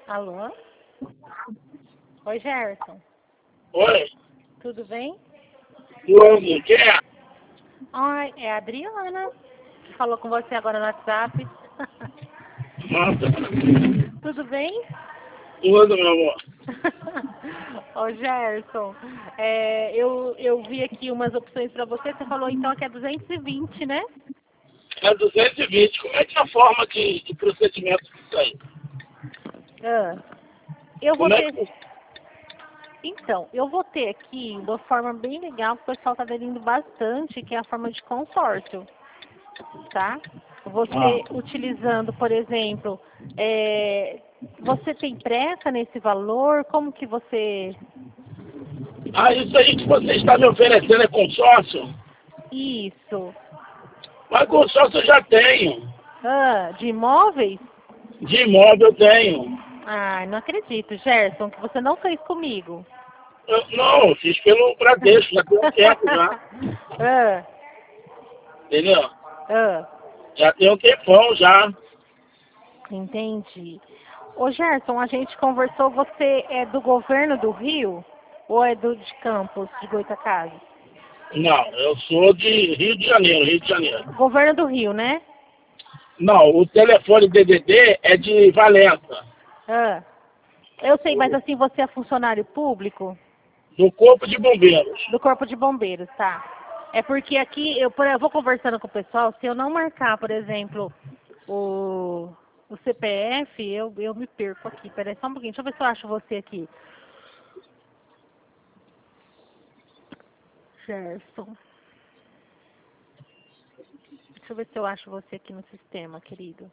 Alô? Oi, Gerson. Oi, Tudo bem? tudo, quem é? Oi, é a Adriana, que falou com você agora no WhatsApp. Nossa, Tudo bem? tudo, meu amor. Ô, Gerson, eu vi aqui umas opções para você. Você falou então que é 220, né? É 220, como é que é a forma de procedimento disso aí? Ah, eu vou Como é ter. que... Então, eu vou ter aqui uma forma bem legal que o pessoal está aderindo bastante, que é a forma de consórcio, tá? Você Ah, utilizando, por exemplo, você tem pressa nesse valor? Como que você... isso aí que você está me oferecendo é consórcio? Isso. Mas consórcio eu já tenho. Ah, de imóveis? De imóvel eu tenho. Ah, não acredito, Gerson, que você não fez comigo. Não, eu fiz pelo Bradesco, já tem um tempo já. Ah, Entendeu? ah, Já tem um tempão já. entendi. Ô, Gerson, a gente conversou, você é do governo do Rio ou é do de Campos, de Goitacazes? Não, eu sou de Rio de Janeiro, Rio de Janeiro. Governo do Rio, né? Não, o telefone DDD é de Valença, Ah, eu sei, mas assim, você é funcionário público do Corpo de Bombeiros. do Corpo de Bombeiros, tá? É porque aqui, eu vou conversando com o pessoal, se eu não marcar, por exemplo, o, o CPF, eu me perco aqui. Peraí, só um pouquinho, deixa eu ver se eu acho você aqui. Gerson. Deixa eu ver se eu acho você aqui no sistema, querido.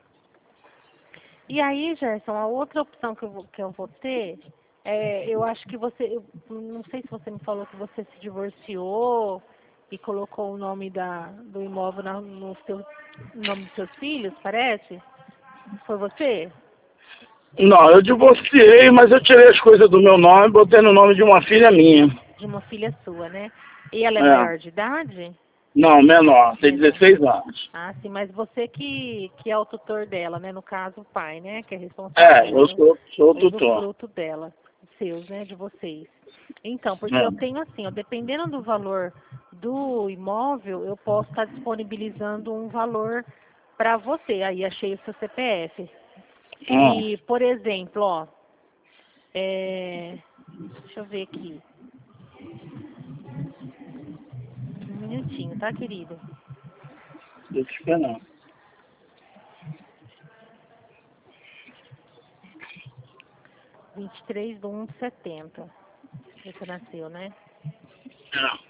E aí, Gerson, a outra opção que eu vou ter, eu acho que você, eu não sei se você me falou que você se divorciou e colocou o nome do imóvel no nome dos seus filhos, parece? Foi você? Não, eu divorciei, mas eu tirei as coisas do meu nome e botei no nome de uma filha minha. De uma filha sua, né? E ela é É. maior de idade? Não, menor, tem Menor. 16 anos. Ah, sim, mas você que é o tutor dela, né? No caso, o pai, né? Que é responsável É, pelo eu sou o tutor. usufruto dela, seus, né? De vocês. Então, porque eu É. tenho assim, ó, dependendo do valor do imóvel, eu posso estar disponibilizando um valor para você. Aí achei o seu CPF. Hum. E, por exemplo, ó, deixa eu ver aqui. Um minutinho, tá, querido? Tô te esperando. 23/1/70. Você nasceu, né? É.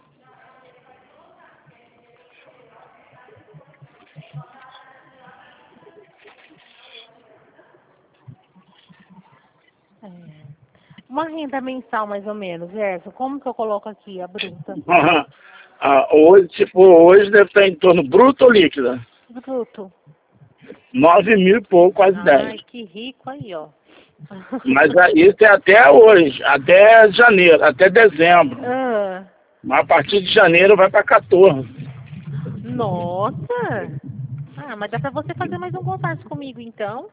É. Uma renda mensal, mais ou menos, Gerson. Como que eu coloco aqui a bruta? Aham. Hoje, tipo, hoje deve estar em torno bruto ou líquida? Bruto. 9 mil e pouco, quase 10. Ai, que rico aí, ó. Mas isso é até hoje, até janeiro, até dezembro. Ah, Mas a partir de janeiro vai para 14. nossa! Ah, mas dá pra você fazer mais um consórcio comigo, então.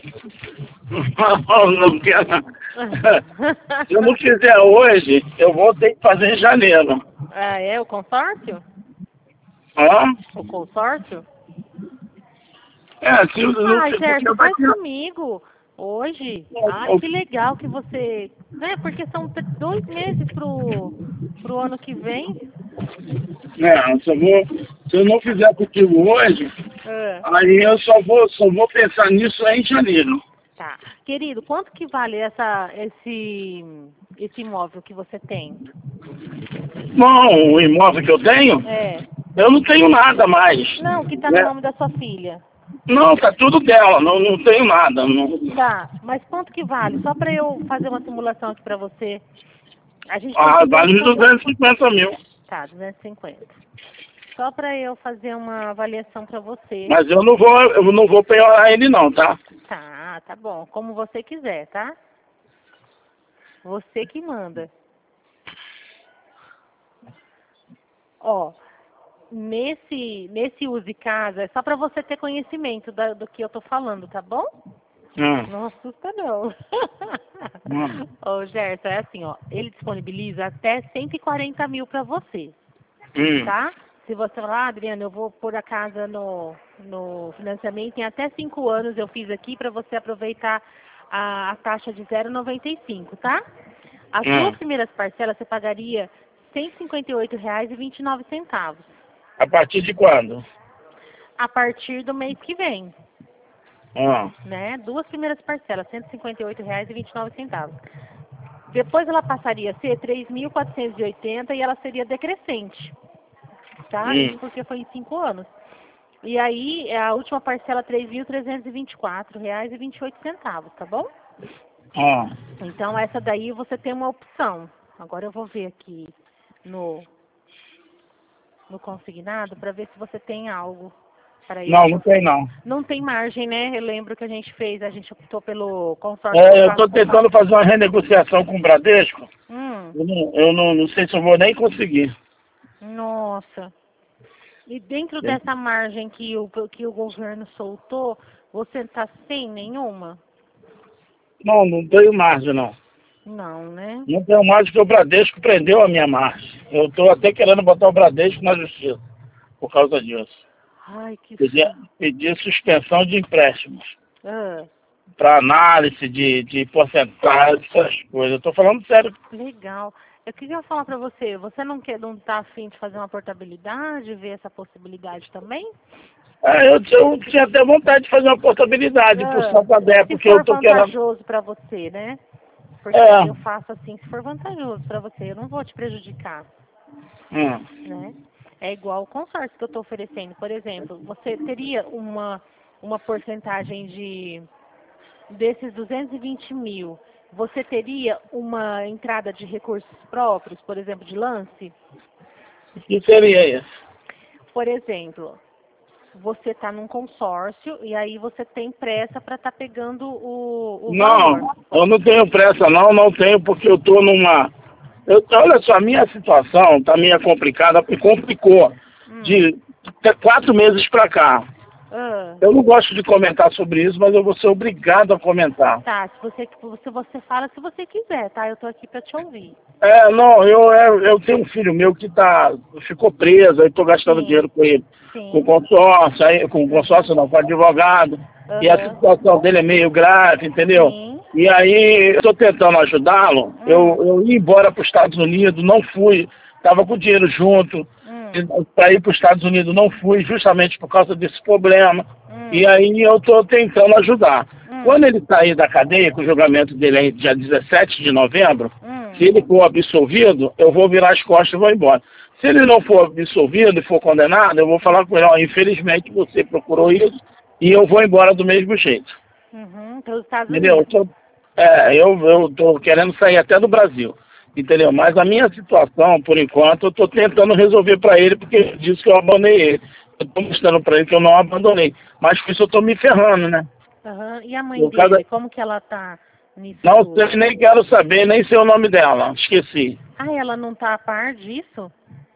Não quero. Se eu não fizer hoje, eu vou ter que fazer em janeiro. Ah, é o consórcio? Hã? O consórcio? Se eu não Ai, fizer, porque Gerson, eu faz daqui. comigo. Hoje? Ai, que legal que você... Né? Porque são 2 meses pro ano que vem. Se eu não fizer contigo hoje, Ah, aí eu só vou pensar nisso aí em janeiro. tá. Querido, quanto que vale esse imóvel que você tem? Bom, o imóvel que eu tenho, É. eu não tenho nada mais. Não, que tá no Né? nome da sua filha. Não, tá tudo dela, não tenho nada. Não. Tá, mas quanto que vale? Só para eu fazer uma simulação aqui para você. A gente tem que ver Vale uns quando... 250 mil. Tá, 250. Só para eu fazer uma avaliação para você. Mas eu não vou penhorar ele não, tá? Tá, tá bom. Como você quiser, tá? Você que manda. Ó, nesse use casa, é só para você ter conhecimento do que eu tô falando, tá bom? Não assusta, não. Ô, Gerson, é assim, ó. Ele disponibiliza até 140 mil para você, tá? Se você falar, Adriana, eu vou pôr a casa no financiamento em até 5 anos, eu fiz aqui para você aproveitar a taxa de 0,95, tá? As 2 primeiras parcelas você pagaria R$ 158,29. A partir de quando? A partir do mês que vem. Né? 2 primeiras parcelas, R$ 158,29. Depois ela passaria a ser 3.480 e ela seria decrescente. Tá? Isso porque foi em 5 anos. E aí, a última parcela, R$ 3.324,28, tá bom? Então, essa daí você tem uma opção. Agora eu vou ver aqui no consignado para ver se você tem algo para isso. Não tem não. Não tem margem, né? Eu lembro que a gente optou pelo consórcio. Eu estou tentando fazer uma renegociação com o Bradesco. Eu não sei se eu vou nem conseguir. Nossa. E dentro dessa margem que o governo soltou, você está sem nenhuma? Não tenho margem, não. Não, né? Não tenho margem porque o Bradesco prendeu a minha margem. Eu estou até querendo botar o Bradesco na justiça por causa disso. Ai, que Pedir suspensão de empréstimos. Para análise de porcentagem, essas coisas. Eu estou falando sério. Legal. Eu queria falar para você, você não tá afim de fazer uma portabilidade, ver essa possibilidade também? Eu tinha até vontade de fazer uma portabilidade por Santander, porque eu estou querendo... Se for vantajoso para você, né? Porque eu faço assim, se for vantajoso para você, eu não vou te prejudicar. Né? É igual o consórcio que eu estou oferecendo. Por exemplo, você teria uma porcentagem desses 220 mil, você teria uma entrada de recursos próprios, por exemplo, de lance? O que seria isso? Por exemplo, você está num consórcio e aí você tem pressa para estar pegando o valor. Não, eu não tenho pressa não tenho porque eu estou numa... olha só, a minha situação está meio complicada, complicou de 4 meses para cá. Eu não gosto de comentar sobre isso, mas eu vou ser obrigado a comentar. Tá, se você fala se você quiser, tá? Eu tô aqui para te ouvir. Eu tenho um filho meu que ficou preso, aí estou gastando dinheiro com ele. Com consórcio não, com advogado. E a situação dele é meio grave, entendeu? E aí eu estou tentando ajudá-lo. Eu ia embora para os Estados Unidos, não fui, estava com o dinheiro junto. Para ir para os Estados Unidos não fui, justamente por causa desse problema. E aí eu estou tentando ajudar. Quando ele sair da cadeia, que o julgamento dele é dia 17 de novembro, se ele for absolvido, eu vou virar as costas e vou embora. Se ele não for absolvido e for condenado, eu vou falar com ele, infelizmente você procurou isso e eu vou embora do mesmo jeito. Pelos Estados Entendeu? Unidos. Eu estou querendo sair até do Brasil. Entendeu? Mas a minha situação, por enquanto, eu estou tentando resolver para ele, porque ele disse que eu abandonei ele. Eu estou mostrando para ele que eu não abandonei. Mas com isso eu estou me ferrando, né? E a mãe dele, como que ela tá nisso? Não sei, nem quero saber, nem sei o nome dela. Esqueci. Ela não tá a par disso?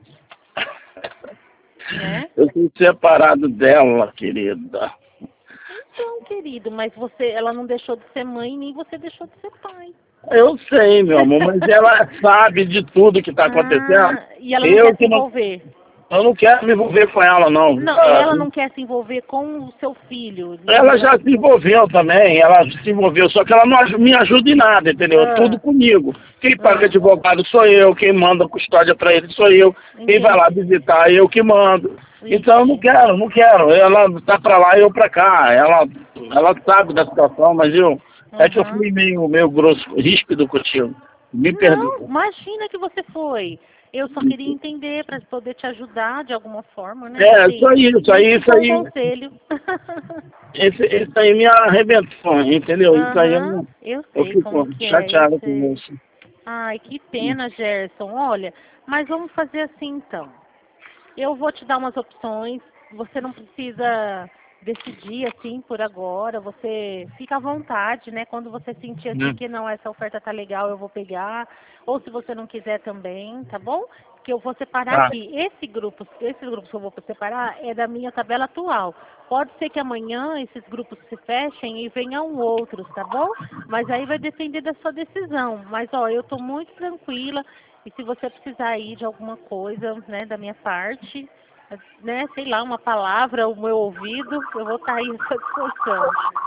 Né? Eu fui separado dela, querida. Então, querido, mas ela não deixou de ser mãe, nem você deixou de ser pai. Eu sei, meu amor, mas ela sabe de tudo que está acontecendo. E ela não quer se envolver? Eu não quero me envolver com ela, não. Não, ela não quer se envolver com o seu filho. Ela já se envolveu também, ela se envolveu, só que ela não me ajuda em nada, entendeu? Tudo comigo. Quem paga advogado sou eu, quem manda custódia para ele sou eu, quem vai lá visitar eu que mando. Então eu não quero. Ela tá para lá e eu para cá. Ela sabe da situação, mas é que eu fui meio grosso, ríspido contigo. Me perdoa. Não, imagina que você foi. Eu só queria entender para poder te ajudar de alguma forma, né? Isso aí. Conselho. Esse aí me arrebentou, entendeu? Isso aí eu sei como que chateado com isso. Ai, que pena, Gerson. Olha, mas vamos fazer assim então. Eu vou te dar umas opções. Você não precisa decidir assim por agora. Você fica à vontade, né? Quando você sentir assim que não, essa oferta tá legal, eu vou pegar. Ou se você não quiser também, tá bom? que eu vou separar aqui. Esse grupo que eu vou separar é da minha tabela atual. Pode ser que amanhã esses grupos se fechem e venham outros, tá bom? Mas aí vai depender da sua decisão. Mas, ó, eu tô muito tranquila e se você precisar aí de alguma coisa, né, da minha parte, né, sei lá, uma palavra, o meu ouvido, eu vou estar aí à sua disposição.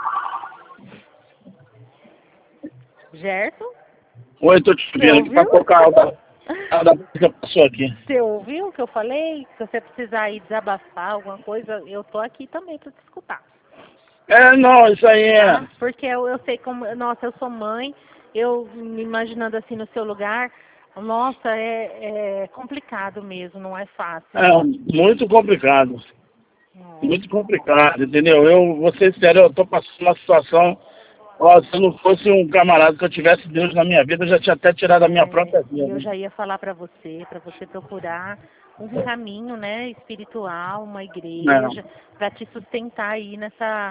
Gerson? Oi, tô te vendo aqui pra tocar a música passou aqui. Você ouviu o que eu falei? Se você precisar aí desabafar alguma coisa, eu tô aqui também para te escutar. Não, isso aí é... Tá? Porque eu sei como... Nossa, eu sou mãe, eu me imaginando assim no seu lugar, nossa, é complicado mesmo, não é fácil. Muito complicado. Muito complicado, entendeu? Vou ser sério, eu tô passando uma situação... Ó, se não fosse um camarada que eu tivesse Deus na minha vida, eu já tinha até tirado a minha própria vida. Eu já ia falar para você procurar um caminho, né, espiritual, uma igreja, para te sustentar aí nessa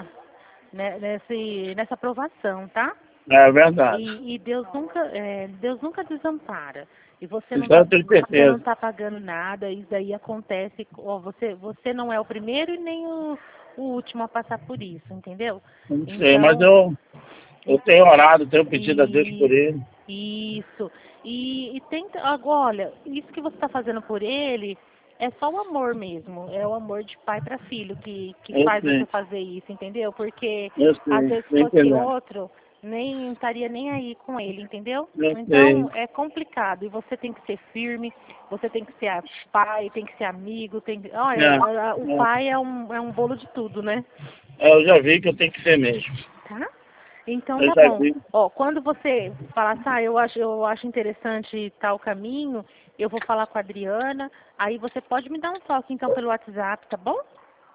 provação, tá? É verdade. E Deus nunca desampara. E você não tá pagando nada, isso daí acontece, ó, você não é o primeiro e nem o último a passar por isso, entendeu? Não sei, mas eu tenho orado, tenho pedido a Deus por ele. Isso. E tenta, agora, olha, isso que você está fazendo por ele é só o amor mesmo, é o amor de pai para filho que faz você fazer isso, entendeu? Porque às vezes se fosse outro, nem estaria nem aí com ele, entendeu? Então é complicado e você tem que ser firme, você tem que ser pai, tem que ser amigo, olha, o pai é um bolo de tudo, né? Eu já vi que eu tenho que ser mesmo. Tá? Então tá bom. Ó, quando você falar assim, eu acho interessante tal caminho, eu vou falar com a Adriana, aí você pode me dar um toque então pelo WhatsApp, tá bom?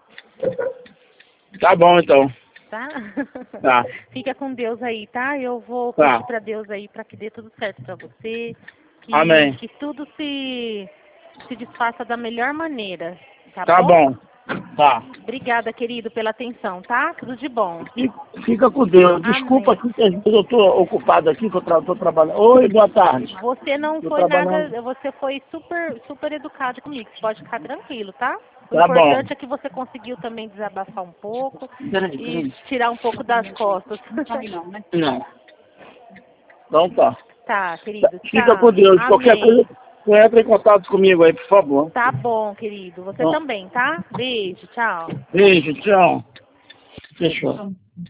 Tá bom então. Tá? Tá. Fica com Deus aí, tá? Eu vou pedir pra Deus aí pra que dê tudo certo pra você. Amém. Que tudo se desfaça da melhor maneira, tá bom? Tá. Obrigada, querido, pela atenção, tá? Tudo de bom. Fica com Deus. Desculpa aqui que às vezes eu tô ocupado aqui, que eu tô trabalhando. Oi, boa tarde. Você não foi nada, você foi super educado comigo. Você pode ficar tranquilo, tá? O importante é que você conseguiu também desabafar um pouco e tirar um pouco das costas. Não. Então tá. Tá, querido. Fica com Deus. Qualquer coisa, entra em contato comigo aí, por favor. Tá bom, querido. Você também, tá? Beijo, tchau. Beijo, tchau. Fechou.